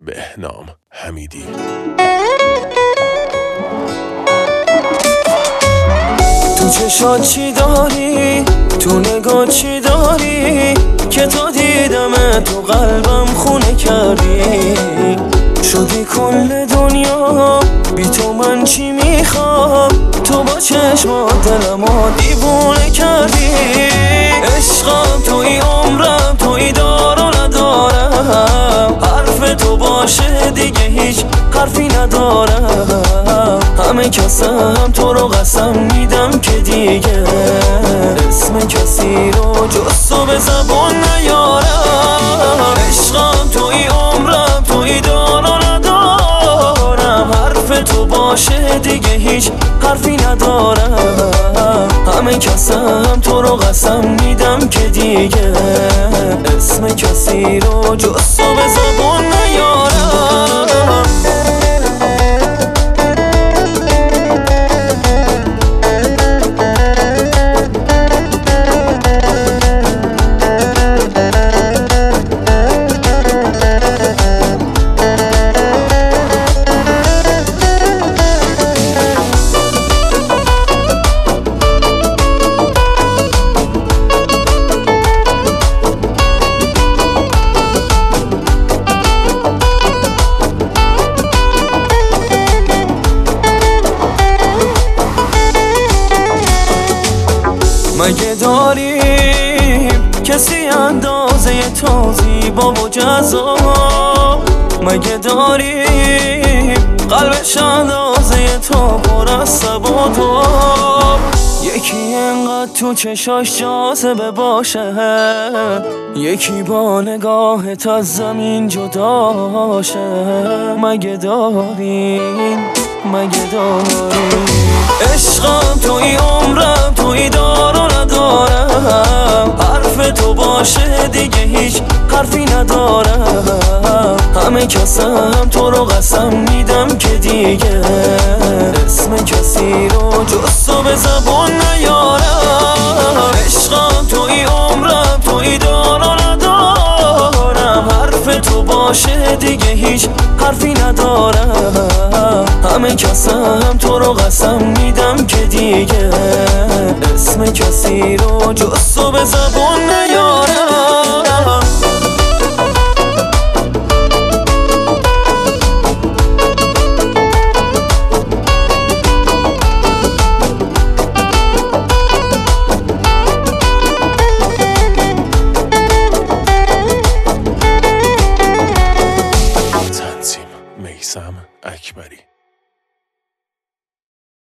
بهنام حمیدی. تو چشات چی داری؟ تو نگاه چی داری؟ که تا دیدم تو قلبم خونه کردی. شدی کل دنیا بی تو من چی میخوام؟ تو با چشمات دلمو دیوونه کردی. عشقم توی عمرم توی دار و ندارم. حرف تو باشه دیگه هیچ حرفی ندارم. همه کسم تو رو قسم میدم که دیگه اسم کسی رو جز تو به زبان نیارم. عشقم توی عمرم توی دار و ندارم. حرف تو باشه دیگه هیچ حرفی ندارم. همه کسم تو رو قسم میدم که دیگه اسم کسی رو جز تو به زبان نیارم. مگه داریم کسی اندازه تو زیبا و جذاب؟ مگه داریم قلبش اندازه تو پر از صبر و تاب؟ یکی انقدر تو چشاش جاذبه باشه، یکی با نگاهت از زمین جداشه. مگه داریم مگه داریم؟ عشقم توی عمرم توی دار و ندارم. حرف تو باشه دیگه هیچ حرفی ندارم. همه کسم تو رو قسم میدم که دیگه اسم کسی رو جز تو به زبان نیارم. عشقم توی عمرم توی دار و ندارم. حرف تو باشه دیگه هیچ حرفی ندارم. همه کسم تو رو قسم میدم که دیگه اسم کسی رو جز تو به زبان نیارم. تنظیم میثم اکبری.